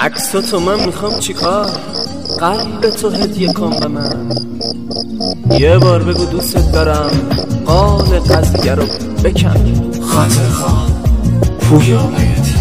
عکساتو من میخوام چیکار؟ قلب تو هدیه کن به من. یه بار بگو دوست دارم، قال قضیه رو بکن. خاطر خواه پویا بیتی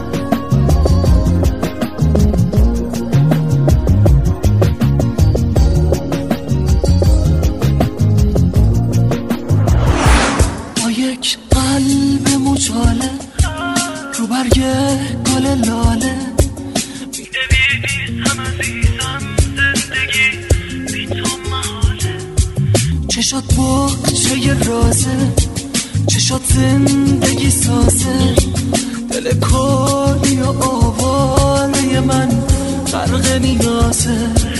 با یک قلب مچاله رو برگ گل لاله می‌نویسم عزیزم زندگی بی تو محاله. چشات بحچه رازه، چشات زندگی سازه، دل کلی و آواله من غرق نیازه.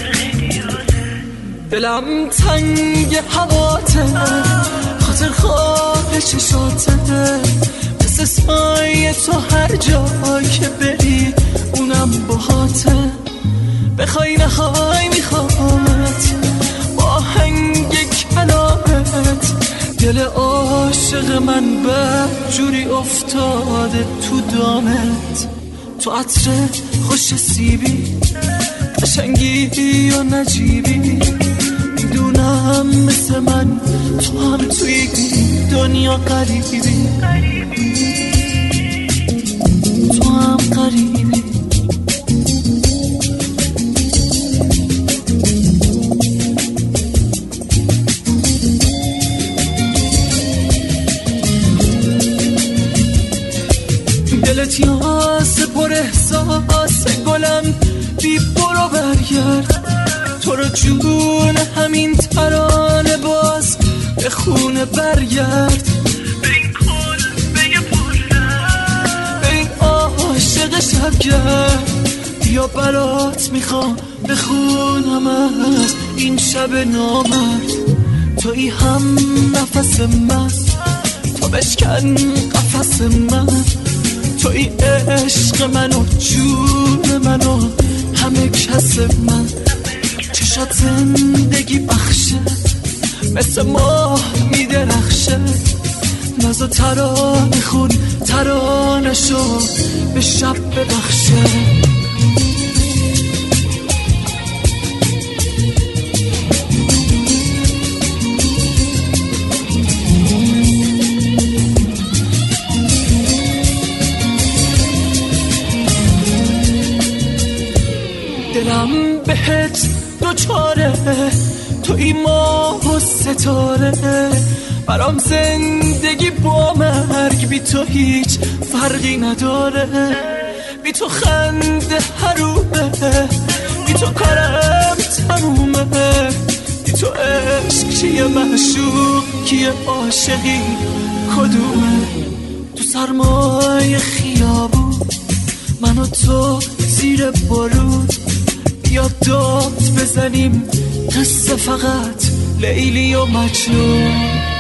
دلم تنگ هواته، خاطر خواه چشاته، مثل سایه تو هر جا که بری اونم باهاته. بخوای نخوای میخوامت با آهنگ کلامت. دل عاشق من بدجوری افتاده تو دامت. تو عطر خوش سیبی، قشنگی و نجیبی، میدونم مثل من تو هم توی دنیا غریبی، تو هم غریبی. دلت یاسه پر احساس گلم بی برو برگرد. تو رو جون همین ترانه باز به خونه برگرد. به این کل به یه پرده، به این عاشق شبگرد. بیا برات میخوام بخونم از این شب نامرد. تویی هم نفس من، تو بشکن قفس من. توی عشق من و جون من و همه کس من. چشات زندگی بخشه، مثل ماه میدرخشه. ناز و ترانه خون ترانشو به شب ببخشه. دلم بهت دوچاره، توی ماه و ستاره. برام زندگی با مرگ بی تو هیچ فرقی نداره. بی تو خنده حرومه، بی تو کارم تمومه. بی تو عشق کیه، معشوق کیه، عاشقی کدومه؟ تو سرمای خیابون من و تو زیر بارود، یا داد بزنیم قصه فقط لیلی و مجنون.